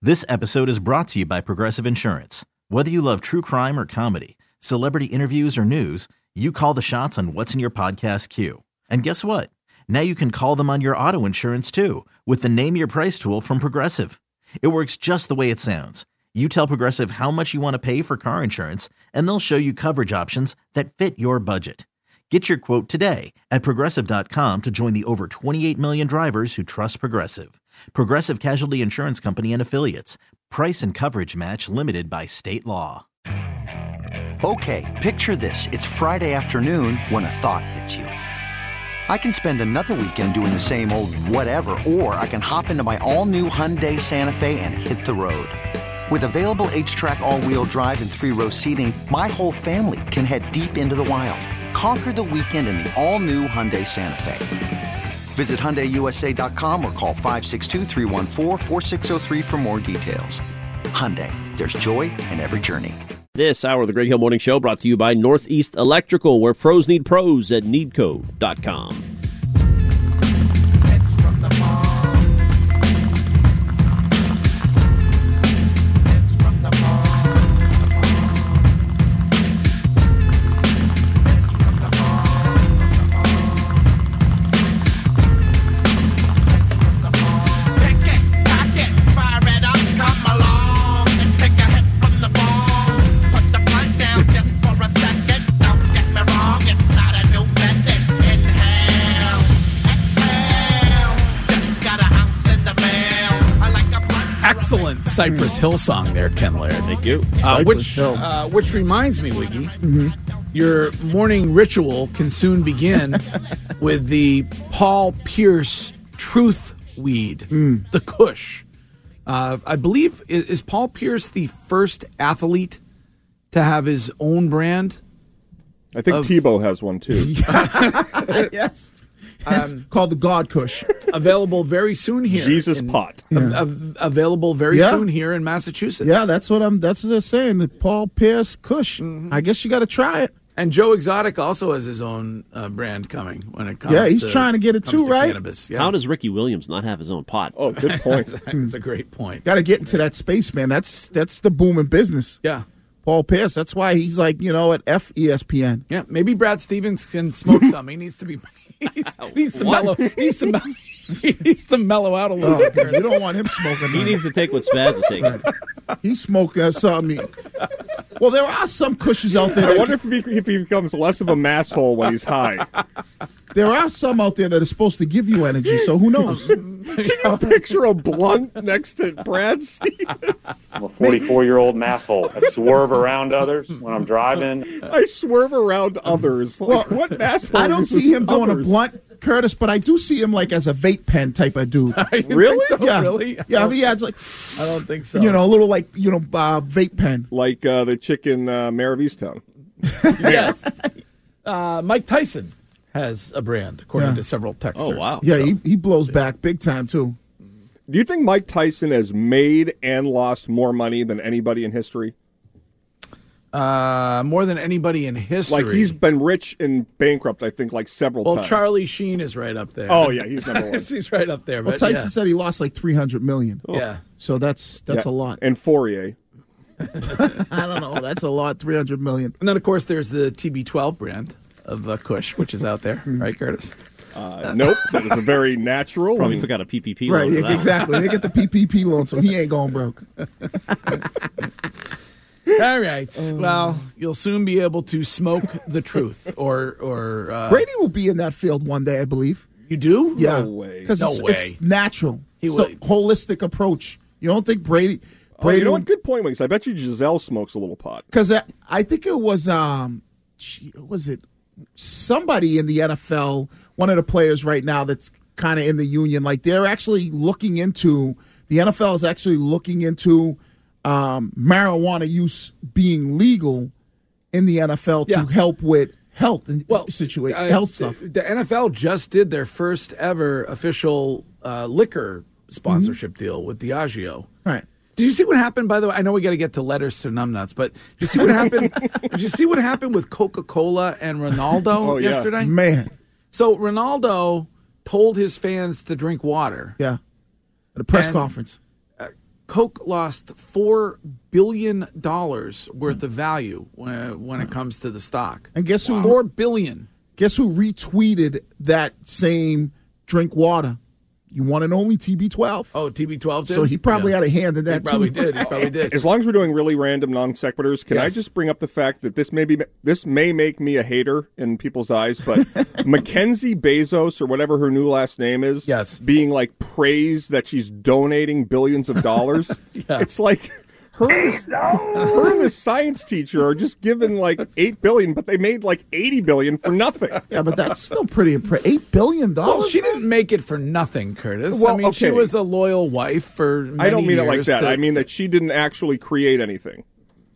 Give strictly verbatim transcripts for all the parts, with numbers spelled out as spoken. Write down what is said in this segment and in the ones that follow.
This episode is brought to you by Progressive Insurance. Whether you love true crime or comedy, celebrity interviews or news, you call the shots on what's in your podcast queue. And guess what? Now you can call them on your auto insurance too with the Name Your Price tool from Progressive. It works just the way it sounds. You tell Progressive how much you want to pay for car insurance, and they'll show you coverage options that fit your budget. Get your quote today at Progressive dot com to join the over twenty-eight million drivers who trust Progressive. Progressive Casualty Insurance Company and Affiliates. Price and coverage match limited by state law. Okay, picture this. It's Friday afternoon when a thought hits you. I can spend another weekend doing the same old whatever, or I can hop into my all-new Hyundai Santa Fe and hit the road. With available H-Track all-wheel drive and three-row seating, my whole family can head deep into the wild. Conquer the weekend in the all-new Hyundai Santa Fe. Visit Hyundai U S A dot com or call five six two, three one four, four six zero three for more details. Hyundai, there's joy in every journey. This hour of the Greg Hill Morning Show brought to you by Northeast Electrical, where pros need pros at needco dot com. Excellent Cypress Hill song there, Ken Laird. Thank you. Uh, which uh, which reminds me, Wiggy, mm-hmm. your morning ritual can soon begin with the Paul Pierce Truth Weed, mm. the Kush. Uh, I believe, is, is Paul Pierce the first athlete to have his own brand? I think of... Tebow has one, too. Yes. It's um, called the God Kush. Available very soon here. Jesus in, pot. Yeah. Av- available very yeah. soon here in Massachusetts. Yeah, that's what I'm. That's what they're saying. The Paul Pierce Kush. Mm-hmm. I guess you got to try it. And Joe Exotic also has his own uh, brand coming when it comes. Yeah, he's to, trying to get it too, to right? Cannabis. Yeah. How does Ricky Williams not have his own pot? Oh, good point. That's a great point. Got to get into that space, man. That's that's the booming business. Yeah. Paul Pierce. That's why he's like, you know, at F E S P N. Yeah, maybe Brad Stevens can smoke some. He needs to be. He's, he needs to mellow. He needs to mellow. He needs to mellow out a little Oh, bit. you don't want him smoking. He man. needs to take what Spaz is taking. Right. He smoked uh, something. Well, there are some cushions out there. I wonder if he, if he becomes less of a masshole when he's high. There are some out there that are supposed to give you energy, so who knows? Can you picture a blunt next to Brad Stevens? I'm a forty-four-year-old masshole. I swerve around others when I'm driving. I swerve around others. Like, Well, what masshole? I don't see him doing a others? blunt, Curtis, but I do see him like as a vape pen type of dude. Really? So? Yeah, Really? yeah. If he has like, I don't think so. you know, a little like you know, uh, vape pen. Like uh, the chick in uh, Mayor of Easttown. Yes. Uh, Mike Tyson has a brand, according Yeah. to several texters. Oh, wow. Yeah, he he blows back big time too. Do you think Mike Tyson has made and lost more money than anybody in history? Uh, more than anybody in history. Like, he's been rich and bankrupt, I think, like several well, times. Charlie Sheen is right up there. Oh, yeah, he's number one. He's right up there. Well, But Tyson yeah. said he lost like three hundred million. Yeah. So that's that's Yeah. a lot. And Fourier. I don't know. That's a lot. Three hundred million. And then, of course, there's the T B twelve brand of uh, Kush, which is out there. Right, Curtis? Uh, nope, that was a very natural. Probably and- took out a P P P Right. loan for that. Exactly. They get the P P P loan, so he ain't going broke. All right. Well, you'll soon be able to smoke the truth. Or, or uh, Brady will be in that field one day, I believe. you do? Yeah. No way. Because No it's, way. it's natural. He it's will- a holistic approach. You don't think Brady? Oh, Brady you know what? Good point, Wings. I bet you Giselle smokes a little pot. Because I, I think it was um, gee, was it somebody in the N F L, one of the players right now that's kind of in the union. Like they're actually looking into the N F L is actually looking into um, marijuana use being legal in the N F L to Yeah. help with health and Well, situation, uh, health stuff. The N F L just did their first ever official uh, liquor sponsorship Mm-hmm. deal with Diageo. Right. Did you see what happened? By the way, I know we got to get to letters to numbnuts, but did you see what happened? Did you see what happened with Coca-Cola and Ronaldo Oh, yeah. yesterday? Man. So Ronaldo told his fans to drink water. Yeah. At a press And- conference. Coke lost four billion dollars worth of value when, when it comes to the stock. And guess who? Four billion. Guess who retweeted that same drink water? You want and only T B twelve. Oh, T B twelve did? So he probably Yeah. had a hand in that He probably too. did. He probably did. As long as we're doing really random non sequiturs, can I Yes. just bring up the fact that this may be this may make me a hater in people's eyes, but Mackenzie Bezos or whatever her new last name is, Yes. being like praised that she's donating billions of dollars. Yeah. It's like her and, this, her and this science teacher are just given like eight billion, but they made like eighty billion for nothing. Yeah, but that's still pretty impressive. Eight billion dollars. Well, she didn't make it for nothing, Curtis. Well, I mean, she okay. was a loyal wife for many I don't mean it like years that. to- I mean that she didn't actually create anything.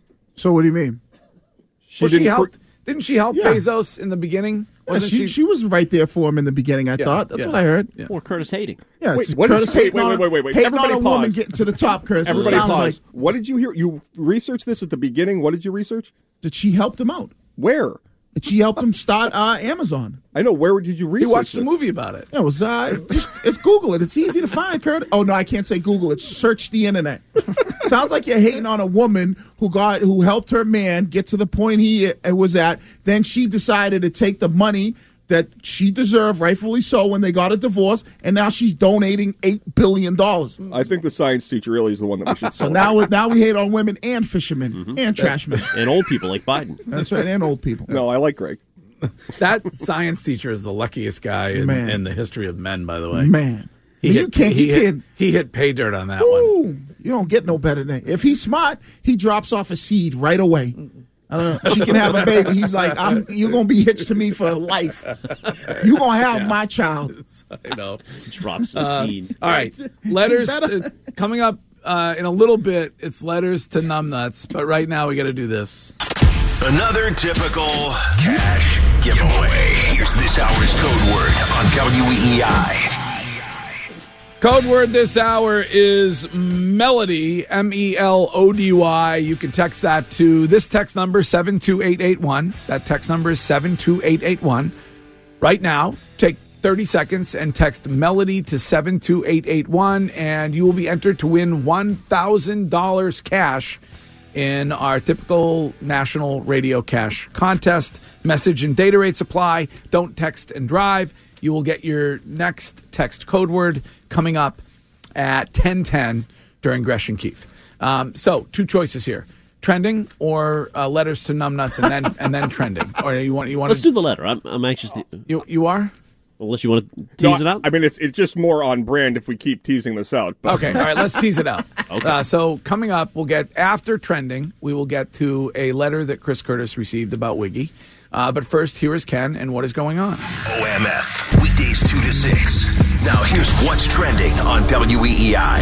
So what do you mean? She Well, she didn't. cre- helped. Didn't she help Yeah. Bezos in the beginning? Yeah, Wasn't she, she was right there for him in the beginning. I Yeah, thought that's yeah. what I heard. Yeah. Or Curtis hating. Yeah, Wait, it's what did Curtis you- hating wait, on, wait, wait, wait, wait. hating Everybody on a woman pause. getting to the top. Curtis, it Everybody sounds pause. like What did you hear? You researched this at the beginning. What did you research? that she helped him out. Where? That she helped him start uh, Amazon. I know. Where did you He research watched a this? movie about it. Yeah, it was uh, just it's Google it. It's easy to find, Kurt. Oh no, I can't say Google it. Search the internet. Sounds like you're hating on a woman who got who helped her man get to the point he uh, was at. Then she decided to take the money that she deserved, rightfully so, when they got a divorce, and now she's donating eight billion dollars. I think the science teacher really is the one that we should. So now, we- now we hate on women and fishermen Mm-hmm. and trashmen. And old people like Biden. That's right, and old people. No, I like Greg. That science teacher is the luckiest guy in, Man. in the history of men, by the way. Man, He you hit, can't. he, you hit, can't. he hit pay dirt on that one. Ooh, you don't get no better than if he's smart. He drops off a seed right away. I don't know. She can have a baby. He's like, I'm. You're gonna be hitched to me for life. You gonna have my child. I know. Drops the Uh, seed. All right. Letters better. uh, coming up uh, in a little bit. It's letters to numbnuts. But right now, we got to do this. Another typical cash giveaway. Here's this hour's code word on W E E I. Code word this hour is Melody, M E L O D Y. You can text that to this text number, seven two eight eight one. That text number is seven two eight eight one. Right now, take thirty seconds and text Melody to seven two eight eight one, and you will be entered to win one thousand dollars cash in our typical national radio cash contest. Message and data rates apply. Don't text and drive. You will get your next text code word coming up at ten ten during Gresh and Keith. Um, so, two choices here: trending or uh, letters to numbnuts, and then and then trending. Or you want you want Let's to do the letter. I'm, I'm anxious to. you you are. Unless you want to No, tease it out. I mean, it's it's just more on brand if we keep teasing this out. But Okay, all right, let's tease it out. Okay. Uh, so coming up, we'll get, after trending, we will get to a letter that Chris Curtis received about Wiggy. Uh, but first, here is Ken and what is going on. O M F, weekdays two to six. Now here's what's trending on W E E I.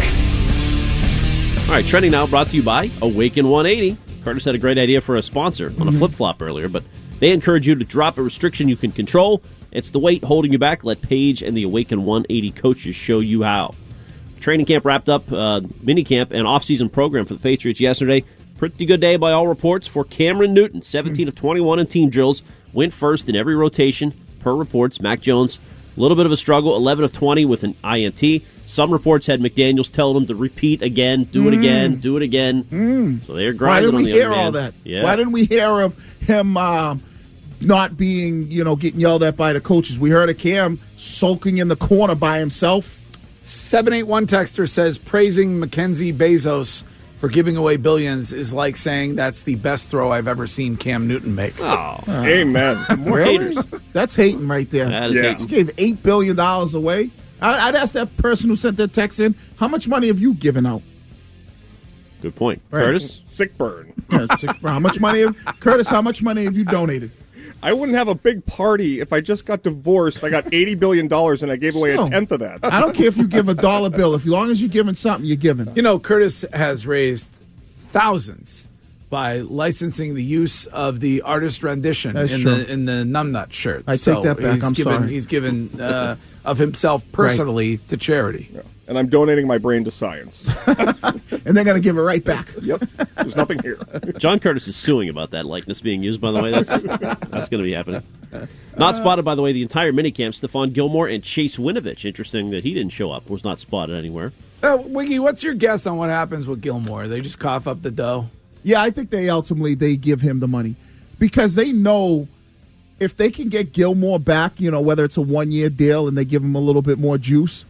All right, trending now brought to you by Awaken one eighty. Curtis had a great idea for a sponsor on a flip-flop earlier, but they encourage you to drop a restriction you can control. It's the weight holding you back. Let Paige and the Awaken one eighty coaches show you how. Training camp wrapped up, uh, mini camp and off-season program for the Patriots yesterday. Pretty good day by all reports for Cameron Newton. seventeen of twenty-one in team drills. Went first in every rotation, per reports. Mac Jones, a little bit of a struggle. eleven of twenty with an I N T. Some reports had McDaniels telling him to repeat again, do it again, do it again. So they're Why grinding didn't on we the hear other man. all that? Yeah. Why didn't we hear of him um, not being, you know, getting yelled at by the coaches? We heard of Cam sulking in the corner by himself. seven eight one texter says praising Mackenzie Bezos for giving away billions is like saying that's the best throw I've ever seen Cam Newton make. Oh, amen. more haters. That's hating right there. That is Yeah. hating. You gave eight billion dollars away. I- I'd ask that person who sent that text in, how much money have you given out? Good point. Right. Curtis? Sick burn. Yeah, it's like, how much money have, Curtis, how much money have you donated? I wouldn't have a big party if I just got divorced. I got eighty billion dollars and I gave away Still. a tenth of that. I don't care if you give a dollar bill. If, as long as you're giving something, you're giving. You know, Curtis has raised thousands by licensing the use of the artist rendition That's in true. the in the numbnut shirt. I take So that back. He's I'm given, sorry. He's given uh, of himself personally to charity. And I'm donating my brain to science. And they're going to give it right back. Yep. There's nothing here. John Curtis is suing about that likeness being used, by the way. That's that's going to be happening. Not spotted, by the way, the entire minicamp. Stephon Gilmore and Chase Winovich. Interesting that he didn't show up. Was not spotted anywhere. Uh, Wiggy, what's your guess on what happens with Gilmore? They just cough up the dough? Yeah, I think they ultimately they give him the money because they know if they can get Gilmore back, you know, whether it's a one-year deal and they give him a little bit more juice,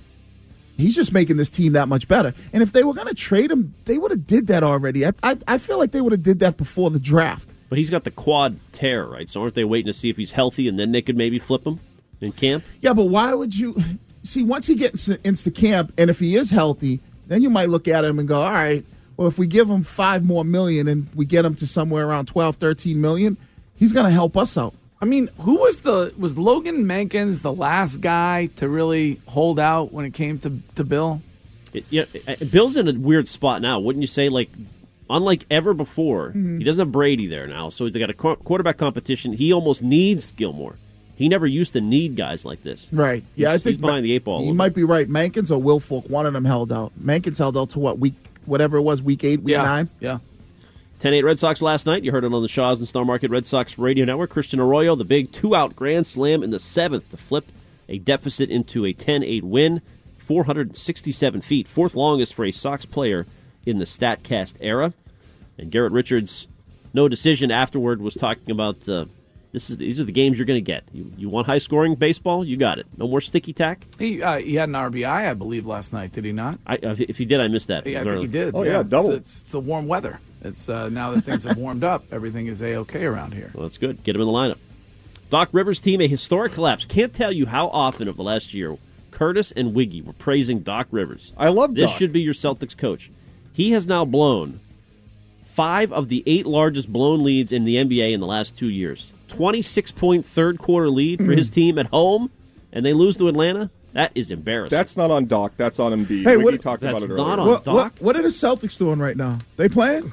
he's just making this team that much better. And if they were going to trade him, they would have did that already. I, I, I feel like they would have did that before the draft. But he's got the quad tear, right? So aren't they waiting to see if he's healthy and then they could maybe flip him in camp? Yeah, but why would you – see, once he gets into camp and if he is healthy, then you might look at him and go, all right, well, if we give him five more million and we get him to somewhere around twelve, thirteen million, he's going to help us out. I mean, who was the was Logan Mankins the last guy to really hold out when it came to, to Bill? It, yeah, Bill's in a weird spot now, wouldn't you say? Like, unlike ever before, mm-hmm. he doesn't have Brady there now, so they got a qu- quarterback competition. He almost needs Gilmore. He never used to need guys like this. Right. Yeah, he's, I think he's behind the eight ball. You might be right. Mankins or Wilfork, one of them held out. Mankins held out to what week? Whatever it was, week eight, week yeah. nine. Yeah. ten eight Red Sox last night. You heard it on the Shaws and Star Market Red Sox radio network. Christian Arroyo, the big two-out grand slam in the seventh to flip a deficit into a ten eight win. four hundred sixty-seven feet, fourth longest for a Sox player in the StatCast era. And Garrett Richards, no decision afterward, was talking about uh, this is these are the games you're going to get. You, you want high-scoring baseball? You got it. No more sticky tack? He uh, he had an R B I, I believe, last night. Did he not? I, if he did, I missed that. Yeah, I think he did. Oh, yeah, yeah double. It's, it's, it's the warm weather. It's uh, now that things have warmed up, everything is A-okay around here. Well, that's good. Get him in the lineup. Doc Rivers' team, a historic collapse. Can't tell you how often over the last year Curtis and Wiggy were praising Doc Rivers. I love This Doc. should be your Celtics coach. He has now blown five of the eight largest blown leads in the N B A in the last two years. twenty-six point third quarter lead for his team at home, and they lose to Atlanta? That is embarrassing. That's not on Doc. That's on Embiid. Hey, Wiggy what- talked That's about it not earlier. on What, Doc? what, what are the Celtics doing right now? They playing?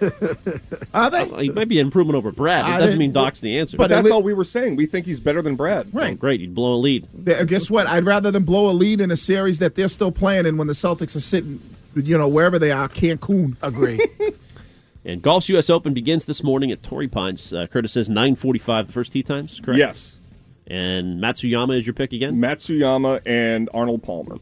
Are they? Well, he might be an improvement over Brad. It I doesn't didn't- mean Doc's the answer. But But that's at all least- we were saying. We think he's better than Brad. Right. Great, he'd blow a lead. They- Guess what? I'd rather them blow a lead in a series that they're still playing in when the Celtics are sitting, you know, wherever they are, Cancun. Agree. And golf's U S Open begins this morning at Torrey Pines. Uh, Curtis says nine forty-five the first tee times, correct? Yes. And Matsuyama is your pick again? Matsuyama and Arnold Palmer.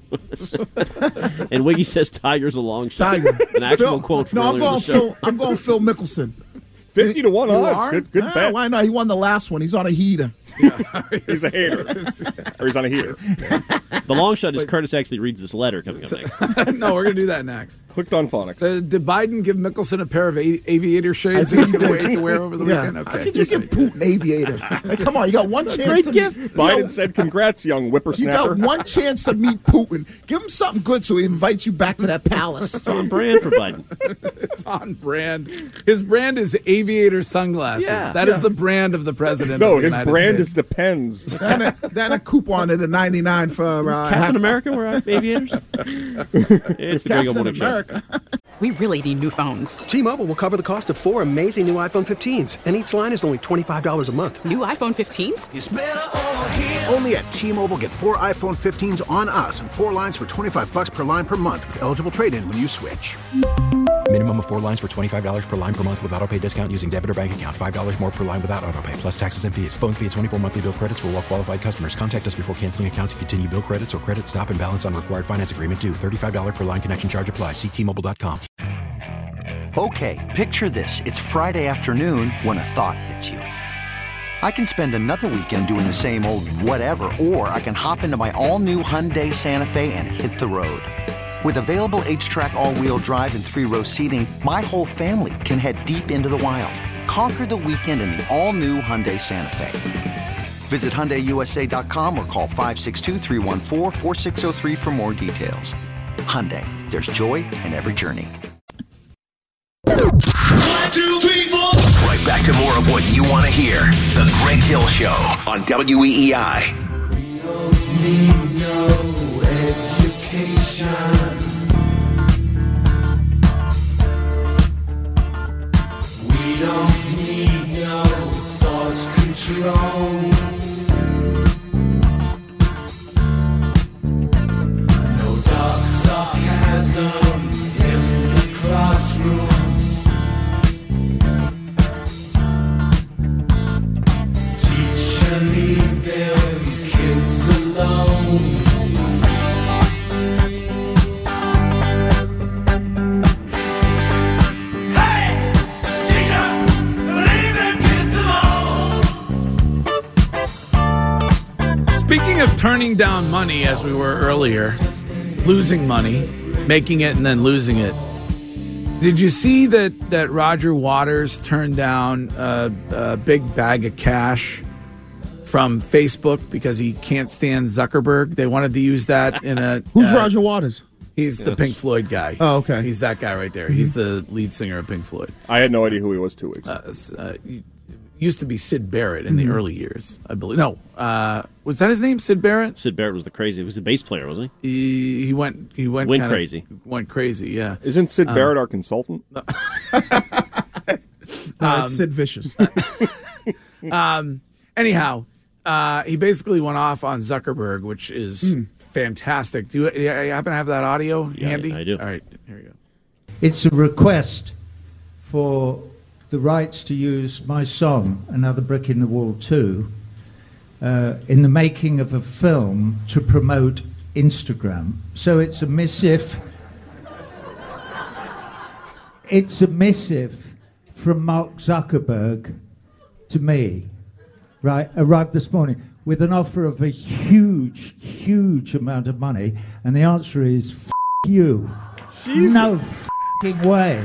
And Wiggy says Tiger's a long shot. Tiger. An actual Phil, quote from no, I'm earlier in going the show. Phil. I'm going Phil Mickelson. Fifty to one You odds. are? Good, good Ah, bet. why not? He won the last one. He's on a heater. He's a hater, or he's on a heater. The long shot is Curtis actually reads this letter coming up next. No, we're going to do that next. Hooked on phonics. Uh, did Biden give Mickelson a pair of a- aviator shades I that think he he could did. wait to wear over the Yeah. weekend? How Okay. could you give Putin aviator? Like, come on, you got one chance Great to gift. meet. Biden you know, said, "Congrats, young you whippersnapper." got one chance to meet Putin. Give him something good so he invites you back to that palace. It's on brand for Biden. It's on brand. His brand is aviator sunglasses. Yeah. That is Yeah. the brand of the president. no, of the his United brand States. is Depends. Then a, then a coupon at a ninety-nine for uh, Captain half- America, we're aviators? It's the Big O Captain Morning Show. America. We really need new phones. T-Mobile will cover the cost of four amazing new iPhone fifteens, and each line is only twenty-five dollars a month. New iPhone fifteens? Only at T-Mobile, get four iPhone fifteens on us and four lines for twenty-five bucks per line per month with eligible trade-in when you switch. Minimum of four lines for twenty-five dollars per line per month with autopay discount using debit or bank account. five dollars more per line without autopay, plus taxes and fees. Phone fee at twenty-four monthly bill credits for well-qualified customers. Contact us before canceling account to continue bill credits or credit stop and balance on required finance agreement due. thirty-five dollars per line connection charge applies. See T Mobile dot com. Okay, picture this. It's Friday afternoon when a thought hits you. I can spend another weekend doing the same old whatever, or I can hop into my all-new Hyundai Santa Fe and hit the road. With available H-Track all-wheel drive and three-row seating, my whole family can head deep into the wild. Conquer the weekend in the all-new Hyundai Santa Fe. Visit Hyundai U S A dot com or call five six two, three one four, four six zero three for more details. Hyundai, there's joy in every journey. One, two, three, four. Right back to more of what you want to hear. The Greg Hill Show on W E E I. We don't need no education. We don't need no thought control. No dark sarcasm in the classroom. Teacher, leave them kids alone. turning down money as we were earlier, losing money, making it and then losing it. Did you see that, that Roger Waters turned down a, a big bag of cash from Facebook because he can't stand Zuckerberg? They wanted to use that in a... Who's uh, Roger Waters? He's the Pink Floyd guy. Oh, okay. He's that guy right there. Mm-hmm. He's the lead singer of Pink Floyd. I had no idea who he was two weeks ago. Uh, uh, used to be Sid Barrett in the mm-hmm. early years, I believe. No, uh, was that his name, Sid Barrett? Sid Barrett was the crazy. He was a bass player, wasn't he? He, he went. He went. Went kinda, crazy. Went crazy. Yeah. Isn't Sid um, Barrett our consultant? No, um, it's Sid Vicious. um. Anyhow, uh, he basically went off on Zuckerberg, which is mm. fantastic. Do you, you happen to have that audio yeah, handy? I do. All right, here we go. It's a request for the rights to use my song, Another Brick in the Wall two, uh, in the making of a film to promote Instagram. So it's a missive. It's a missive from Mark Zuckerberg to me, right? Arrived this morning with an offer of a huge, huge amount of money, and the answer is F you. Jesus. No f***ing way.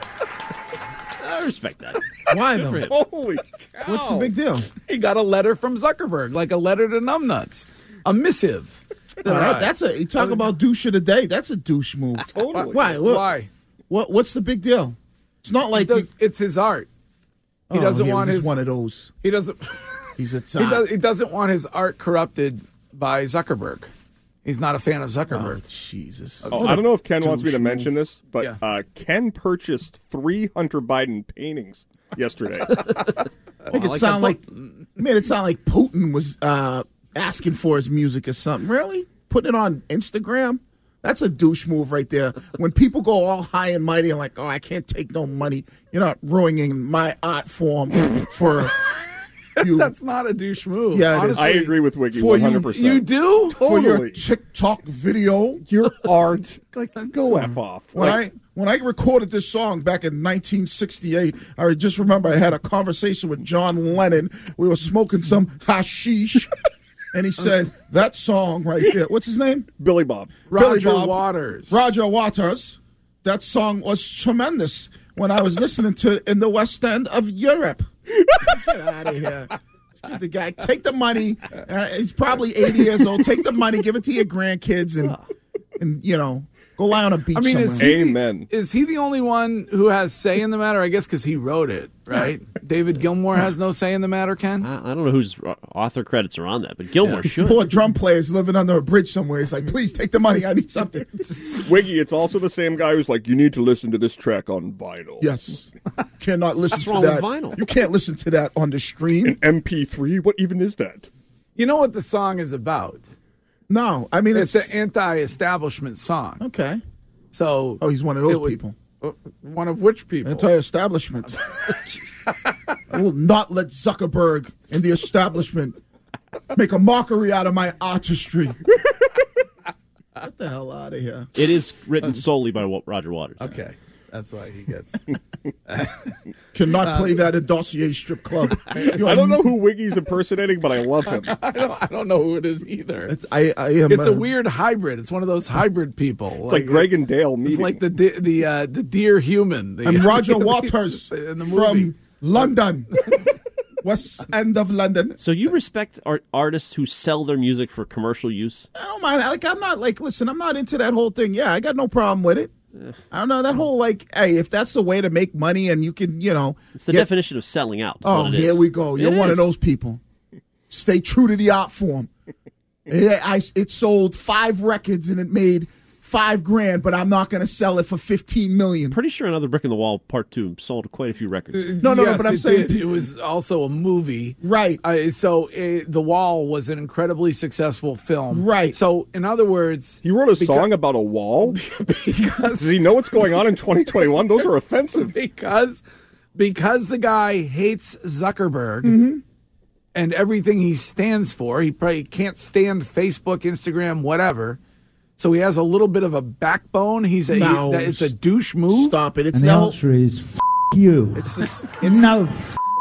I respect that. Why though? Holy cow. What's the big deal? He got a letter from Zuckerberg, like a letter to numbnuts, a missive. No, that, that's a. You talk about douche of the day. That's a douche move. Totally. Why? What, Why? What? What's the big deal? It's not like does, he, it's his art. He oh, doesn't he, want he's his one of those. He doesn't. He's a he, top. does, he doesn't want his art corrupted by Zuckerberg. He's not a fan of Zuckerberg. Oh, Jesus. Oh, I don't know if Ken wants me to mention move. this, but Yeah. uh, Ken purchased three Hunter Biden paintings yesterday. Make it like sound that. like made it sound like Putin was uh, asking for his music or something. Really? Putting it on Instagram? That's a douche move right there. When people go all high and mighty and like, oh, I can't take no money. You're not ruining my art form for you. That's not a douche move. Yeah, it honestly. I agree with Wiggy For one you- hundred percent. You do? For your Totally. TikTok video. Your art. Like, go F off. When Like, I when I recorded this song back in nineteen sixty-eight, I just remember I had a conversation with John Lennon. We were smoking some hashish, and he said, that song right there, what's his name? Billy Bob. Billy Roger Bob. Waters. Roger Waters. That song was tremendous when I was listening to it in the West End of Europe. Get out of here. Let's give the guy, take the money. Uh, he's probably eighty years old. Take the money, give it to your grandkids, and, and you know, go lie on a beach I mean, somewhere. is he, Amen. is he the only one who has say in the matter? I guess because he wrote it, right? David Gilmour has no say in the matter, Ken? I, I don't know whose author credits are on that, but Gilmore Yeah. should. Poor drum player's living under a bridge somewhere. He's like, please take the money. I need something. Wiggy, it's also the same guy who's like, you need to listen to this track on vinyl. Yes. Cannot listen What's to wrong that. with vinyl? You can't listen to that on the stream. An M P three? What even is that? You know what the song is about? No. I mean, It's it's. an anti-establishment song. Okay. So Oh, he's one of those it would- people. uh, One of which people? Anti-establishment. I will not let Zuckerberg and the establishment make a mockery out of my artistry. Get the hell out of here. It is written solely by Wa- Roger Waters. Okay. That's why he gets. Cannot play that at Dossier Strip Club. I don't know who Wiggy's impersonating, but I love him. I don't. I don't know who it is either. It's, I, I am. It's a uh, weird hybrid. It's one of those hybrid people. It's like Greg and Dale meeting. It's like the de- the uh, the deer human. The, I'm Roger the- Waters in the movie. from London, West End of London. So you respect art- artists who sell their music for commercial use? I don't mind. Like, I'm not like, listen, I'm not into that whole thing. Yeah, I got no problem with it. I don't know that whole like, hey, if that's the way to make money and you can, you know, It's the get- definition of selling out. is Oh, what it here is. we go. You're It one is. of those people. Stay true to the art form. it, I, it sold five records and it made five grand, but I'm not going to sell it for fifteen million. Pretty sure Another Brick in the Wall Part Two sold quite a few records. No, no, no, Yes, but I'm it saying did. It was also a movie, right? Uh, so uh, The Wall was an incredibly successful film, right? So, in other words, he wrote a song about a wall. because Does he know what's going on in twenty twenty-one? Those are offensive. because because the guy hates Zuckerberg Mm-hmm. and everything he stands for. He probably can't stand Facebook, Instagram, whatever. So he has a little bit of a backbone. He's a No, he, it's a douche move. Stop it! It's And the the whole, answer is F you. It's this. It's, no F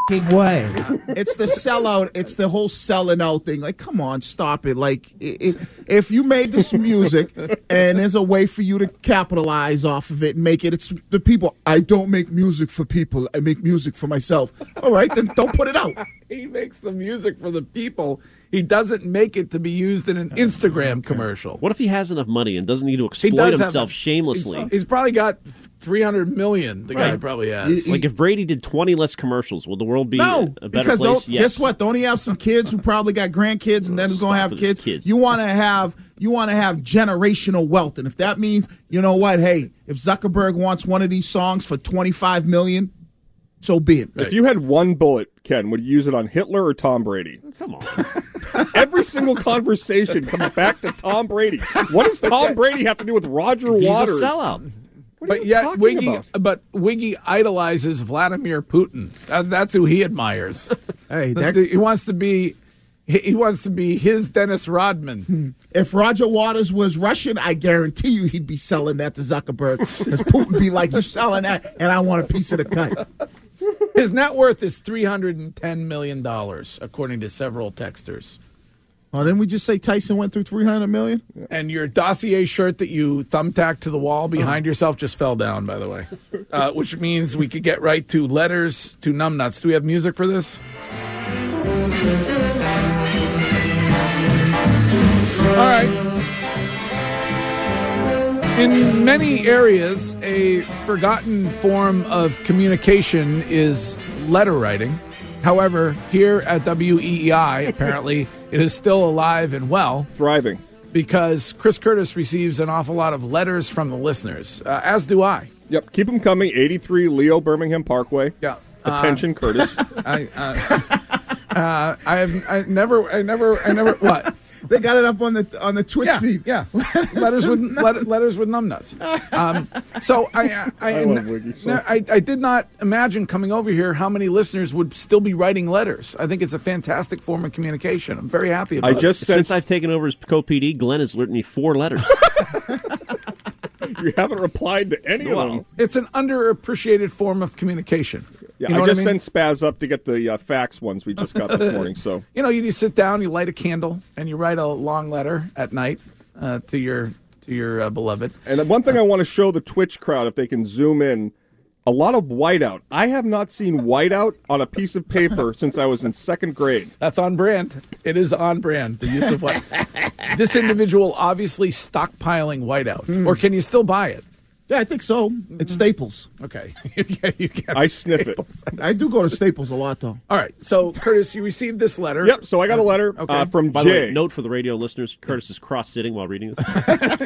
way. It's the sellout. It's the whole selling out thing. Like, come on, stop it. Like, it, if you made this music and there's a way for you to capitalize off of it and make it, it's the people. I don't make music for people. I make music for myself. All right, then don't put it out. He makes the music for the people. He doesn't make it to be used in an Instagram commercial. What if he has enough money and doesn't need to exploit does have himself a- shamelessly? He's, he's probably got three hundred million. The guy Right. probably has. Like if Brady did twenty less commercials, will the world be No, a better because place? don't- Yes. guess what? Don't he have some kids who probably got grandkids and then who's going to have Stop with his kids? kids. You want to have you want to have generational wealth, and if that means, you know what? Hey, if Zuckerberg wants one of these songs for twenty-five million, so be it. If you had one bullet, Ken, would you use it on Hitler or Tom Brady? Come on. Every single conversation comes back to Tom Brady. What does Tom Brady have to do with Roger He's Waters? a sellout. What are But you yet, talking Wiggy, about? but Wiggy idolizes Vladimir Putin. That, that's who he admires. Hey, The- that- the- he wants to be. He, he wants to be his Dennis Rodman. If Roger Waters was Russian, I guarantee you he'd be selling that to Zuckerberg. Because Putin be like, you're selling that, and I want a piece of the cut. His net worth is three hundred and ten million dollars, according to several texters. Oh, didn't we just say Tyson went through three hundred million? And your dossier shirt that you thumbtacked to the wall behind yourself just fell down, by the way. Uh, which means we could get right to letters to numbnuts. Do we have music for this? All right. In many areas, a forgotten form of communication is letter writing. However, here at W E E I, apparently, it is still alive and well. Thriving. Because Chris Curtis receives an awful lot of letters from the listeners, uh, as do I. Yep, keep them coming. eighty-three Leo Birmingham Parkway. Yeah. Attention, Uh, Curtis. I, uh, uh, I have I never, I never, I never, what? They got it up on the on the Twitch Yeah, feed. yeah. letters with let, letters with numbnuts. Um, so I I, I, I love Wiggy so I I did not imagine coming over here how many listeners would still be writing letters. I think it's a fantastic form of communication. I'm very happy about I just it. Since I've taken over as co-P D, Glenn has written me four letters. You haven't replied to any of them. It's an underappreciated form of communication. Yeah, You know I what just I mean? sent Spaz up to get the uh, fax ones we just got this morning. So You know, you just sit down, you light a candle, and you write a long letter at night uh, to your to your uh, beloved. And one thing I want to show the Twitch crowd, if they can zoom in, a lot of whiteout. I have not seen whiteout on a piece of paper since I was in second grade. That's on brand. It is on brand, the use of white. This individual obviously stockpiling whiteout. Or can you still buy it? Yeah, I think so. It's Staples. Okay. Yeah, you can. I sniff it. I do go to Staples a lot, though. All right. So, Curtis, you received this letter. Yep, so I got a letter uh, from By the Jay. way, note for the radio listeners, Curtis is cross-sitting while reading this.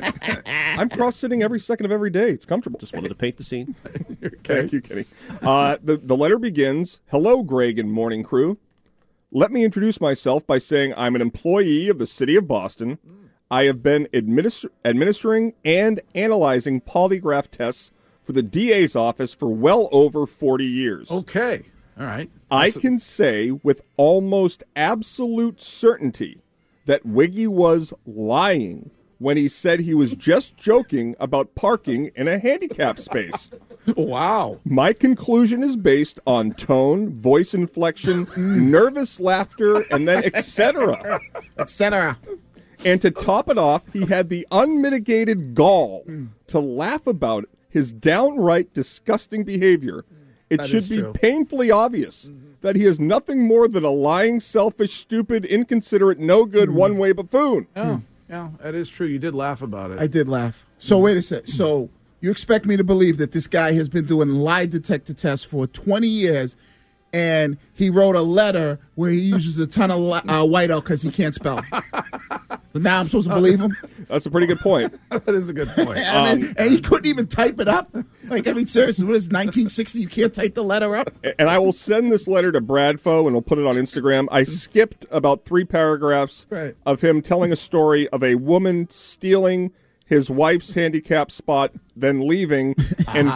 I'm cross-sitting every second of every day. It's comfortable. Just wanted to paint the scene. Thank you, Kenny. Uh, the, the letter begins, Hello, Greg and morning crew. Let me introduce myself by saying I'm an employee of the city of Boston. I have been administ- administering and analyzing polygraph tests for the D A's office for well over forty years. Okay. All right. I can say with almost absolute certainty that Wiggy was lying when he said he was just joking about parking in a handicap space. Wow. My conclusion is based on tone, voice inflection, nervous laughter, and then et cetera. Et cetera. And to top it off, he had the unmitigated gall to laugh about his downright disgusting behavior. It That should is be true. painfully obvious that he is nothing more than a lying, selfish, stupid, inconsiderate, no good, one way buffoon. Oh, yeah, that is true. You did laugh about it. I did laugh. So wait a sec. So you expect me to believe that this guy has been doing lie detector tests for twenty years, and he wrote a letter where he uses a ton of li- uh, whiteout because he can't spell. But now I'm supposed to believe him? That's a pretty good point. That is a good point. And, then- and he couldn't even type it up? Like, I mean, seriously, what is it, nineteen sixty? You can't type the letter up? And I will send this letter to Bradfo, and we'll put it on Instagram. I skipped about three paragraphs Right. of him telling a story of a woman stealing his wife's handicap spot, then leaving, and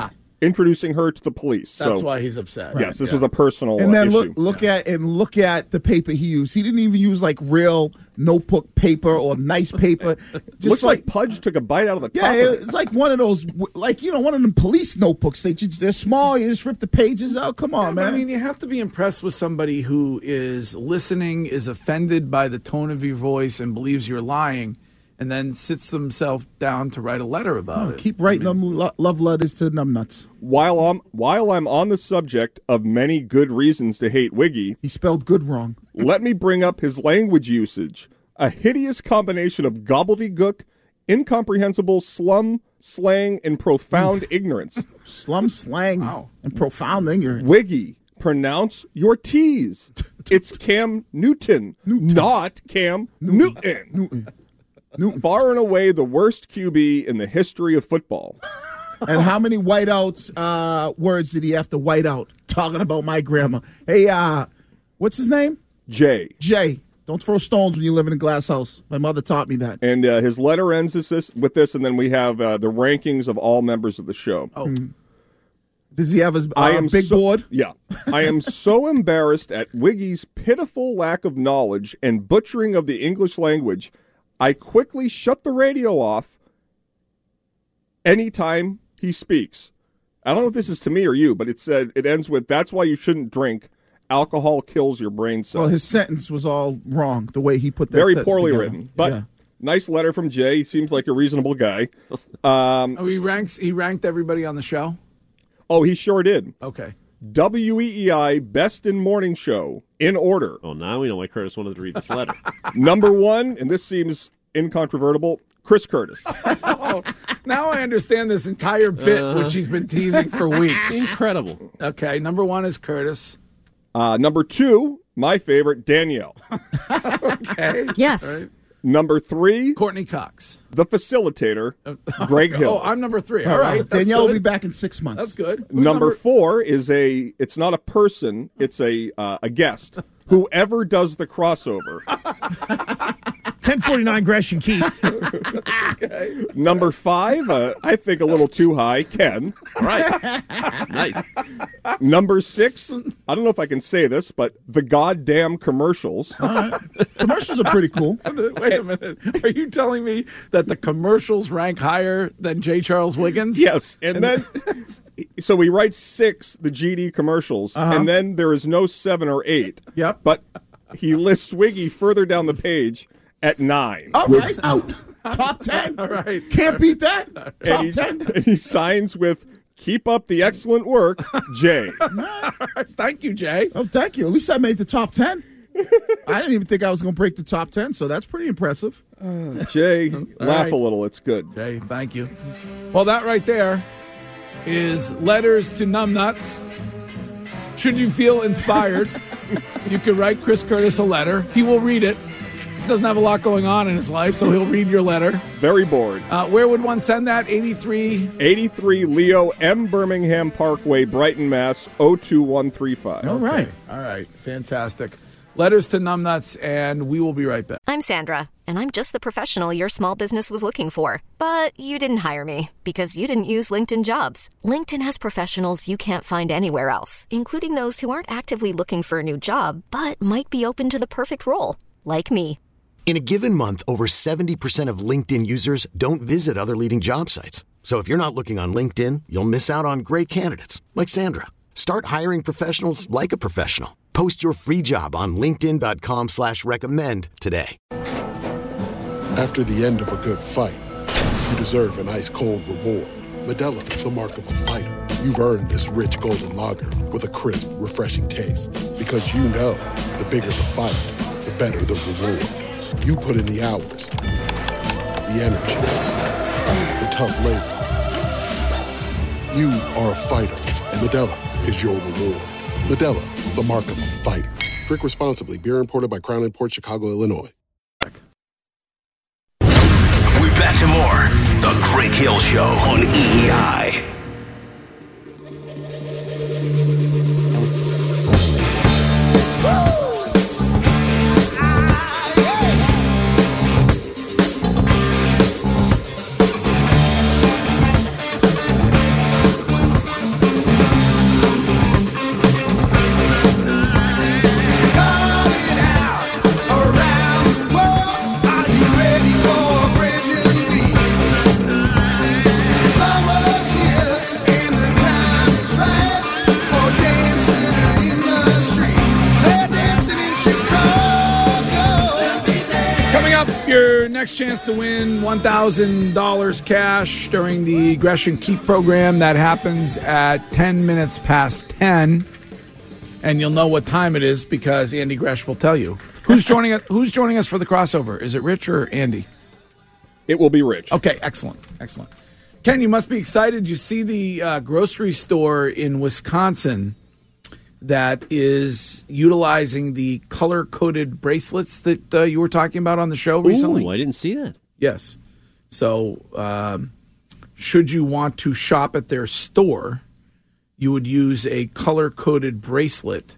introducing her to the police. That's so, why he's upset. Yes, this Yeah. was a personal And then uh, look issue. look at and look at the paper he used. He didn't even use like real notebook paper or nice paper. Just Looks like, Pudge took a bite out of the yeah, top. of it. it's like one of those like you know one of them police notebooks. They just, they're small. You just rip the pages out. Come on, Yeah, but man. I mean, you have to be impressed with somebody who is listening, is offended by the tone of your voice, and believes you're lying, and then sits themselves down to write a letter about Oh, it. keep writing them lo- love letters to numbnuts. While I'm while I'm on the subject of many good reasons to hate Wiggy, he spelled good wrong. Let me bring up his language usage. A hideous combination of gobbledygook, incomprehensible slum slang, and profound ignorance. Slum slang and profound ignorance. Wiggy, pronounce your T's. It's Cam Newton, not Cam Newton. Newton. Newton. Far and away the worst Q B in the history of football. And how many whiteouts uh, words did he have to white out? Talking about my grandma. Hey, uh, what's his name? Jay. Jay. Don't throw stones when you live in a glass house. My mother taught me that. And uh, his letter ends this, this, with this, and then we have uh, the rankings of all members of the show. Oh. Mm. Does he have his uh, I am big so, board? Yeah. I am so embarrassed at Wiggy's pitiful lack of knowledge and butchering of the English language, I quickly shut the radio off anytime he speaks. I don't know if this is to me or you, but it said it ends with, that's why you shouldn't drink. Alcohol kills your brain cells. Well, his sentence was all wrong, the way he put that Very sentence poorly together. written. But Yeah. nice letter from Jay. He seems like a reasonable guy. Um, Oh, he ranks. He ranked everybody on the show. oh, he sure did. Okay. W E E I Best in Morning Show in order. Oh, now we know why Curtis wanted to read this letter. Number one, and this seems incontrovertible, Chris Curtis. Oh, now I understand this entire bit, Uh-huh. which he's been teasing for weeks. Incredible. Okay, number one is Curtis. Uh, number two, my favorite, Danielle. Okay. Yes. All right. Number three, Courtney Cox. the facilitator, Greg Hill. Oh, I'm number three. All All right. right. That's Danielle will good. be back in six months. That's good. Who's Number four is a, it's not a person, it's a uh, a guest. Whoever does the crossover. ten forty-nine Gresham Keith. Okay. Number five, uh, I think a little too high, Ken. All right. Nice. Number six, I don't know if I can say this, but the goddamn commercials. All right. Commercials are pretty cool. Wait a minute. Are you telling me that the commercials rank higher than J. Charles Wiggins? Yes, and then so we write six, the G D commercials, Uh-huh. and then there is no seven or eight. Yep. But he lists Wiggy further down the page at nine. All right. out. Top ten. All right. Can't beat that. Top and, he, ten. and he signs with "Keep up the excellent work, Jay." Thank you, Jay. Oh, thank you. At least I made the top ten. I didn't even think I was going to break the top ten, so that's pretty impressive. Uh, Jay, laugh right. a little. It's good. Jay, thank you. Well, that right there is letters to numbnuts. Should you feel inspired, you can write Chris Curtis a letter. He will read it. He doesn't have a lot going on in his life, so he'll read your letter. Very bored. Uh, where would one send that? eighty-three eighty-three Leo M. Birmingham Parkway, Brighton, Mass. oh two one three five. All right. All right. Fantastic. Letters to numbnuts, and we will be right back. I'm Sandra, and I'm just the professional your small business was looking for. But you didn't hire me because you didn't use LinkedIn Jobs. LinkedIn has professionals you can't find anywhere else, including those who aren't actively looking for a new job, but might be open to the perfect role, like me. In a given month, over seventy percent of LinkedIn users don't visit other leading job sites. So if you're not looking on LinkedIn, you'll miss out on great candidates like Sandra. Start hiring professionals like a professional. Post your free job on linkedin dot com slash recommend today. After the end of a good fight, you deserve an ice-cold reward. Modelo is the mark of a fighter. You've earned this rich golden lager with a crisp, refreshing taste. Because you know, the bigger the fight, the better the reward. You put in the hours, the energy, the tough labor. You are a fighter, and Modelo is your reward. Modelo, the mark of a fighter. Drink responsibly. Beer imported by Crown Imports, Chicago, Illinois. We're back to more The Greg Hill Show on E E I. your next chance to win one thousand dollars cash during the Gresham Keep program. That happens at ten minutes past ten. And you'll know what time it is because Andy Gresh will tell you. Who's joining us? Who's joining us for the crossover? Is it Rich or Andy? It will be Rich. Okay, excellent, excellent. Ken, you must be excited. You see the uh, grocery store in Wisconsin that is utilizing the color-coded bracelets that uh, you were talking about on the show recently. Ooh, I didn't see that. Yes. So, um, should you want to shop at their store, you would use a color-coded bracelet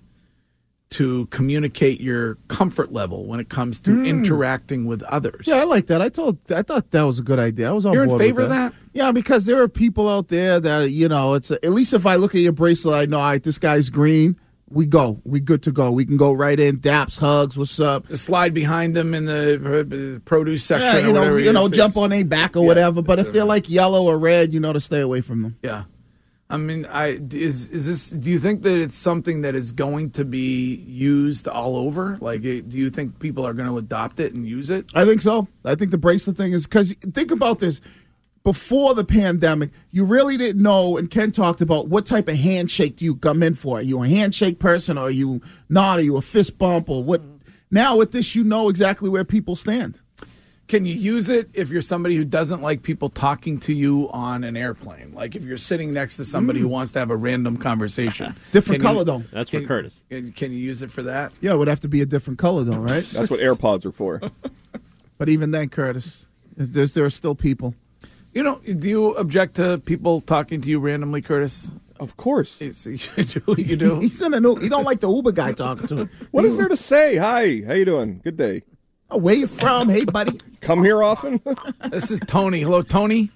to communicate your comfort level when it comes to Mm. interacting with others. Yeah, I like that. I told. I thought that was a good idea. I was on You're in board favor with of that? Yeah, because there are people out there that you know. It's a, at least if I look at your bracelet, I know, all right, this guy's green. We go. We good to go. We can go right in. Daps, hugs. What's up? Just slide behind them in the uh, produce section. Yeah, you or know, whatever you know, it is. jump on their back or Yeah. whatever. But if they're like yellow or red, you know, to stay away from them. Yeah. I mean, I is is this? Do you think that it's something that is going to be used all over? Like, eh, do you think people are going to adopt it and use it? I think so. I think the bracelet thing is because think about this. Before the pandemic, you really didn't know, and Ken talked about what type of handshake do you come in for? Are you a handshake person, or are you not? Are you a fist bump, or what? Now with this, you know exactly where people stand. Can you use it if you're somebody who doesn't like people talking to you on an airplane? Like if you're sitting next to somebody Mm. who wants to have a random conversation. Different Can color, you- though. That's for can- Curtis. Can, can you use it for that? Yeah, it would have to be a different color, though, right? That's what AirPods are for. But even then, Curtis, there's there are still people. You know, do you object to people talking to you randomly, Curtis? Of course. It's, you do. You do. He's in a new. He don't like the Uber guy talking to him. What is there to say? Hi, how you doing? Good day. Oh, where you from? Hey, buddy. Come here often? This is Tony. Hello, Tony.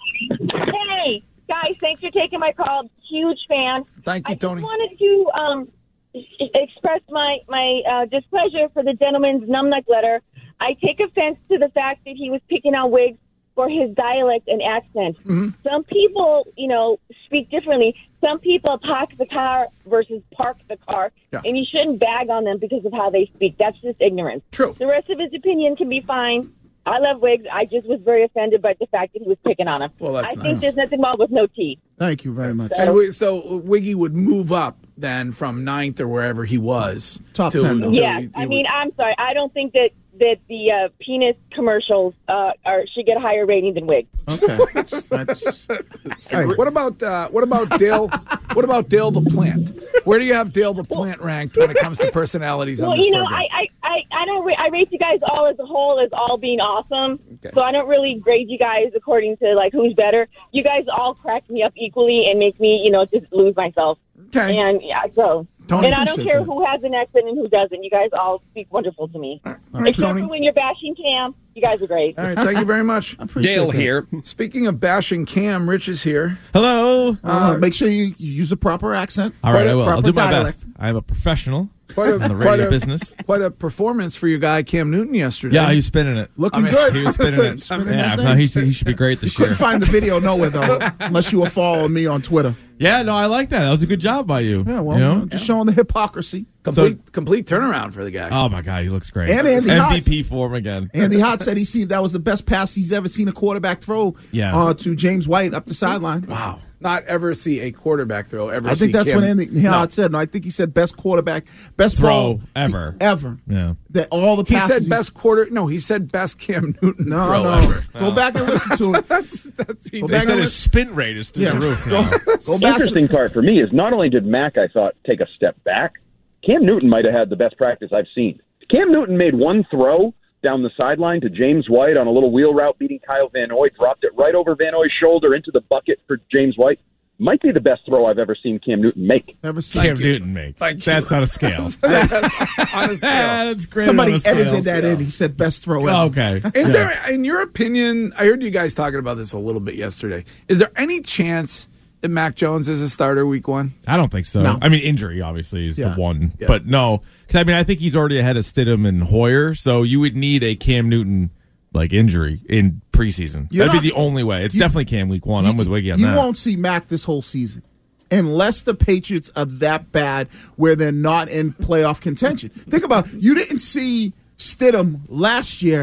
Hey, guys, thanks for taking my call. Huge fan. Thank you, I Tony. just wanted to um, s- express my, my uh, displeasure for the gentleman's numbnut letter. I take offense to the fact that he was picking on Wiggs for his dialect and accent. Mm-hmm. Some people, you know, speak differently. Some people park the car versus park the car, Yeah. and you shouldn't bag on them because of how they speak. That's just ignorance. True. The rest of his opinion can be fine. I love Wiggs. I just was very offended by the fact that he was picking on him. Well, that's I nice. think there's nothing wrong with no T. Thank you very much. And we, so Wiggy would move up then from ninth or wherever he was. Top to, ten, though. to- Yes, he- I he mean, would- I'm sorry. I don't think that that the uh, penis commercials uh, are should get a higher rating than Wiggs. Okay. That's, Hey, what about uh, what about Dale? What about Dale the Plant? Where do you have Dale the Plant ranked when it comes to personalities on Well, this you know, program? I, I, I, I don't. Ra- I rate you guys all as a whole as all being awesome. Okay. So I don't really grade you guys according to like who's better. You guys all crack me up equally and make me, you know, just lose myself. Okay. And yeah, so. Tony, and I don't appreciate care that. who has an accent and who doesn't. You guys all speak wonderful to me. All right, Except Tony. for when you're bashing Cam. You guys are great. All right, thank you very much. appreciate Dale that. here. Speaking of bashing Cam, Rich is here. Hello. Uh, make sure you, you use a proper accent. All right, Proper- I will. I'll proper do my dialect. best. I'm a professional Quite a, in the quite radio a, business. Quite a performance for your guy Cam Newton yesterday. Yeah, he's spinning it. Looking I mean, good. He was spinning it. Spinning Yeah, that no, thing. he should, he should be great this year. Couldn't find the video nowhere, though, unless you were following me on Twitter. Yeah, no, I like that. That was a good job by you. Yeah, well, you know? just showing the hypocrisy. complete complete turnaround for the guy. Oh my God, he looks great. And Andy M Hodge. V P form again. Andy Hott said he seen that was the best pass he's ever seen a quarterback throw Yeah. uh, to James White up the sideline. Wow. Not ever see a quarterback throw. Ever I see think that's Cam. what Andy No. Hott said. No, I think he said best quarterback, best Throw ball ever. ever. Yeah. That all the He passes said he's- best quarter. No, he said best Cam Newton No, throw no. ever. Go back and listen to it. That's that's he Go They back said and his listen. spin rate is through Yeah. the roof. Go, now. go The back. interesting part for me is not only did Mac, I thought, take a step back, Cam Newton might have had the best practice I've seen. Cam Newton made one throw down the sideline to James White on a little wheel route, beating Kyle Van Noy, dropped it right over Van Noy's shoulder into the bucket for James White. Might be the best throw I've ever seen Cam Newton make. Never seen Cam you. Newton make. Thank you. That's on a scale. That's on a scale. That's great. Somebody on a scale. edited that in. He said best throw ever. Oh, okay. Is Yeah. there, in your opinion, I heard you guys talking about this a little bit yesterday. Is there any chance that Mac Jones is a starter week one? I don't think so. No. I mean, injury obviously is Yeah. the one, Yeah. but no, because I mean, I think he's already ahead of Stidham and Hoyer, so you would need a Cam Newton like injury in preseason. You're That'd be not- the only way. It's you- definitely Cam week one. I'm with Wiggy on you that. won't see Mac this whole season unless the Patriots are that bad where they're not in playoff contention. Think about it. You didn't see Stidham last year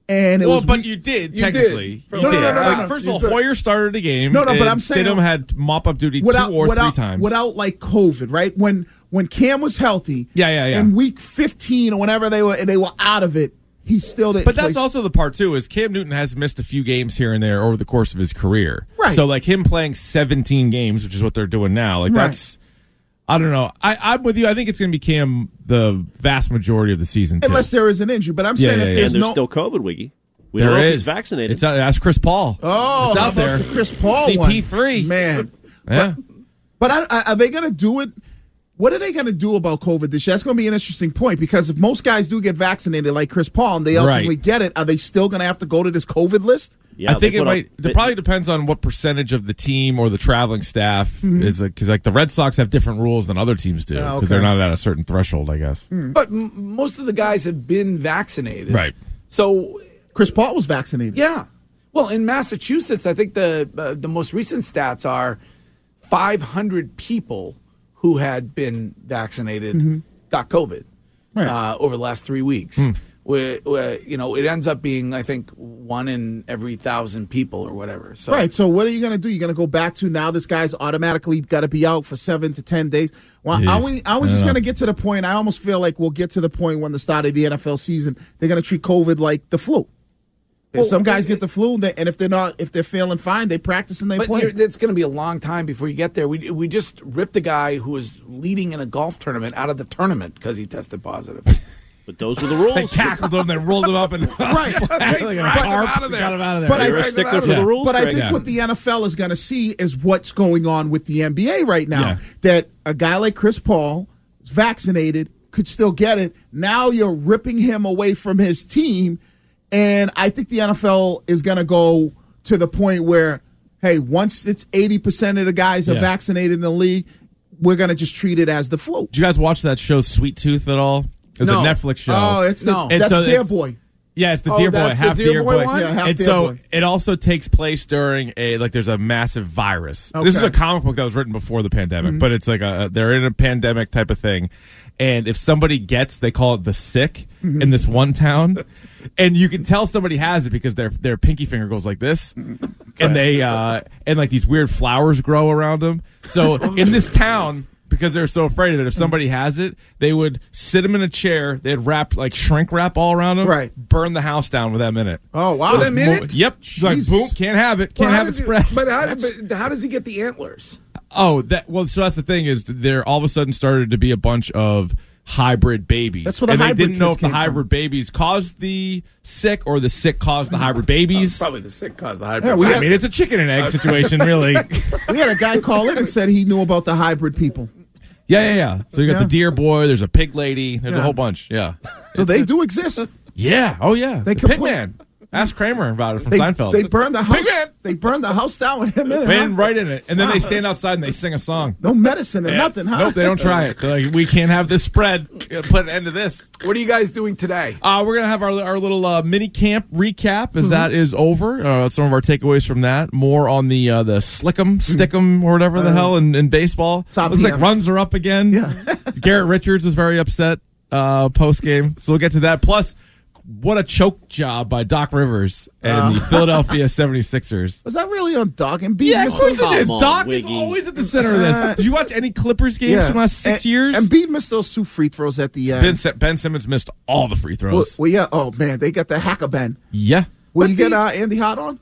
And it well, was but week- you did You technically. did. You No, did. no, no, no, Like, no. First of all, It's a- Hoyer started a game. No, no, but and I'm saying- Stidham had mop-up duty without, two or without, three times. without like COVID, right? When when Cam was healthy, Yeah, yeah, yeah. in week fifteen or whenever they were they were out of it, he still didn't. But that's play. also the part too. Is Cam Newton has missed a few games here and there over the course of his career. Right. So like him playing seventeen games, which is what they're doing now. Like Right. that's. I don't know. I, I'm with you. I think it's going to be Cam the vast majority of the season. Too. unless there is an injury. But I'm Yeah, saying yeah, if yeah. there's And there's no still COVID, Wiggy. We There don't know if is. he's vaccinated. It's out, ask Chris Paul. oh, it's how out about there. the Chris Paul C one, P three. man. Yeah. But I, I, are they going to do it? What are they going to do about COVID this year? That's going to be an interesting point because if most guys do get vaccinated, like Chris Paul, and they ultimately Right. get it, are they still going to have to go to this COVID list? Yeah, I they think it put up- might. they- It probably depends on what percentage of the team or the traveling staff Mm-hmm. is because like the Red Sox have different rules than other teams do because Ah, okay. they're not at a certain threshold. I guess. But m- most of the guys have been vaccinated. Right. So, Chris Paul was vaccinated. yeah. Well, in Massachusetts, I think the uh, the most recent stats are five hundred people who had been vaccinated got COVID Right. uh, over the last three weeks. Where, where, you know, it ends up being, I think, one in every thousand people or whatever. So, Right. So what are you going to do? You're going to go back to now this guy's automatically got to be out for seven to ten days. Well, Jeez. are we are we I just don't going to know. get to the point? I almost feel like we'll get to the point when the start of the N F L season, they're going to treat COVID like the flu. If Well, some guys it- get the flu, they, and if they're not, if they're feeling fine, they practice and they But play. you're- it's going to be a long time before you get there. We we just ripped a guy who was leading in a golf tournament out of the tournament because he tested positive. But those were the rules. They tackled him, then rolled him up, and Right. like a Dragged him tarp, out of there. got him out of there. But I- You're a stickler for the rules, But I Greg. think Yeah. what the N F L is going to see is what's going on with the N B A right now. Yeah. That a guy like Chris Paul, is vaccinated, could still get it. Now you're ripping him away from his team. And I think the N F L is going to go to the point where, hey, once it's eighty percent of the guys are Yeah. vaccinated in the league, we're going to just treat it as the flu. Did you guys watch that show Sweet Tooth at all? It was No. a Netflix show. Oh, it's the, No. And that's so Dear it's- Boy. Yeah, it's the Oh, Dear Boy, that's the half Dear Dear Boy Boy. one? Yeah, half and Dear so Boy. it also takes place during a like there's a massive virus. This is Okay. a comic book that was written before the pandemic, Mm-hmm. but it's like a they're in a pandemic type of thing. And if somebody gets, they call it the sick Mm-hmm. in this one town. And you can tell somebody has it because their their pinky finger goes like this, and they uh, and like these weird flowers grow around them. So in this town, because they're so afraid of it, if somebody has it, they would sit them in a chair. They'd wrap like shrink wrap all around them, Right. burn the house down with them in it. Oh, wow. With them in Mo- it? Yep. Like Jesus. boom, can't have it. Can't Well, how have it does spread. But how, but how does he get the antlers? Oh, that well. So that's the thing is there all of a sudden started to be a bunch of hybrid babies. That's where the and hybrid they didn't know kids if the came from. hybrid babies caused the sick or the sick caused the hybrid babies. Probably the sick caused the hybrid. Yeah, we I had- mean, it's a chicken and egg situation, really. yeah, We had a guy call in and said he knew about the hybrid people. yeah, yeah. So you got Yeah. the deer boy. There's a pig lady. There's Yeah. a whole bunch. Yeah, So they do exist. yeah. Oh yeah. They the can pig play- man. Ask Kramer about it from They, Seinfeld. they burned the house. Pigman! They burned the house down with him in it. Man, huh? right in it, and then they stand outside and they sing a song. No medicine or Yeah. nothing, huh? Nope, they don't try it. They're like, we can't have this spread. We gotta put an end to this. What are you guys doing today? Uh, we're gonna have our our little uh, mini camp recap as Mm-hmm. that is over. Uh, some of our takeaways from that. More on the uh, the slick'em, stick'em, or whatever the Uh, hell in, in baseball. top Looks like P Ms. runs are up again. Yeah. Garrett Richards was very upset uh, post game, so we'll get to that. Plus, what a choke job by Doc Rivers and Uh. the Philadelphia seventy-sixers. Was that really on Doc and B? Yeah, of course it Come is. on, Doc is Wiggy. always at the center of this. Did you watch any Clippers games Yeah. from the last six and, years? And Bede missed those two free throws at the end. Ben, Si- Ben Simmons missed all the free well, throws. well, yeah. Oh man, they got the hacker Ben. yeah. Will you get uh, Andy Hart on?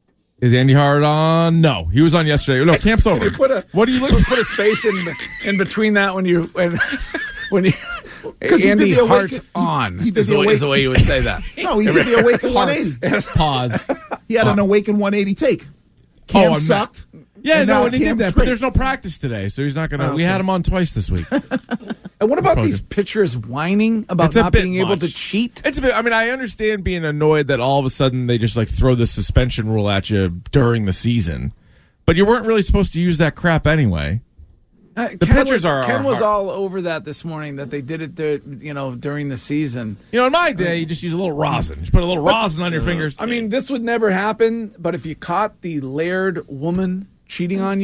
Is Andy Hart on? No, he was on yesterday. No, camp's over. You put a What do you look? put a space in in between that when you when when you 'Cause he did Andy the Hart awaken- he- on he did is the the, way, is the awaken- way you would say that. No, he did the Awaken one eighty. Pause. He had an Awaken one eighty take. Cam Oh, I'm sucked. Yeah, and no, now and he did Cam's that, but great. there's no practice today, so he's not gonna. Oh, We okay. had him on twice this week. And what about Probably these good. pitchers whining about It's a not bit being able much. to cheat? It's a bit. I mean, I understand being annoyed that all of a sudden they just like throw the suspension rule at you during the season, but you weren't really supposed to use that crap anyway. Uh, The Ken pitchers was, are- Ken are was hard. all over that this morning that they did it, there, you know, during the season. You know, in my day, you just use a little rosin. Just put a little rosin on your fingers. I mean, this would never happen. But if you caught the Laird woman cheating on you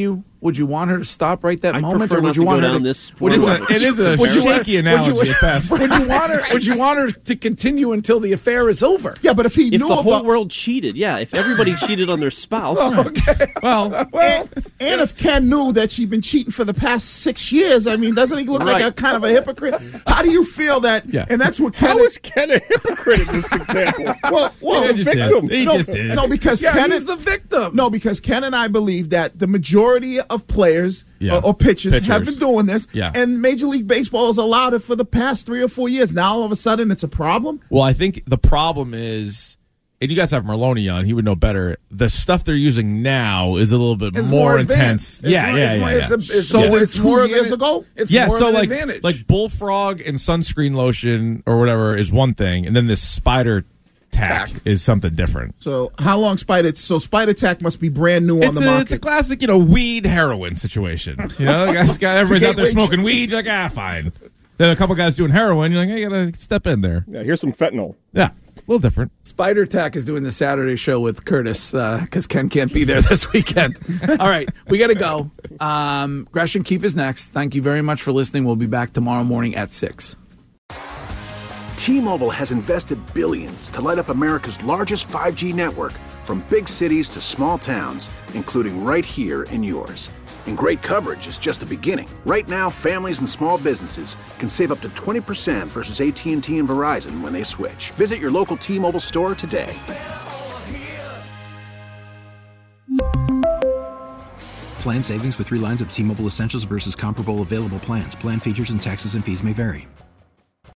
Would you want her to stop right that I'd moment, prefer or would not you to want go her down to? this would you forward. want- It is a would you want- shaky would you- analogy at best. Would you want her? Would you want her to continue until the affair is over? Yeah, but if he If knew the whole about, world cheated, yeah. If everybody cheated on their spouse, Well, and, and if Ken knew that she'd been cheating for the past six years, I mean, doesn't he look like Right. a kind of a hypocrite? How do you feel that? Yeah. And that's what Ken. How is Ken a hypocrite in this example? Well, well, He just is. victim. He no, just is. no, because Yeah, Ken he's is the victim. No, because Ken and I believe that the majority of players Yeah. uh, or pitchers, Pitchers. have been doing this, Yeah. and Major League Baseball has allowed it for the past three or four years. Now all of a sudden it's a problem. Well, I think the problem is, and you guys have Merloni on, he would know better. The stuff they're using now is a little bit It's more, more intense. advanced. It's yeah, more- yeah, it's yeah, more- yeah. it's a- it's So more- in it's two more of years an- ago, It's yeah, more so of an like advantage. like bullfrog and sunscreen lotion or whatever is one thing, and then this spider tack, Tack. is something different. So how long Spider? So Spider Tack must be brand new on It's the a, market. it's a classic, you know, weed heroin situation. You know, guys, guys, everybody's out there gateway smoking weed. You're like, ah, fine. Then a couple guys doing heroin. You're like, hey, you gotta step in there. Yeah, here's some fentanyl. Yeah, a little different. Spider Tack is doing the Saturday show with Curtis because Ken can't be there this weekend. All right, we got to go. Um, Gresh and Keefe is next. Thank you very much for listening. We'll be back tomorrow morning at six. T-Mobile has invested billions to light up America's largest five G network, from big cities to small towns, including right here in yours. And great coverage is just the beginning. Right now, families and small businesses can save up to twenty percent versus A T and T and Verizon when they switch. Visit your local T-Mobile store today. Plan savings with three lines of T-Mobile Essentials versus comparable available plans. Plan features and taxes and fees may vary.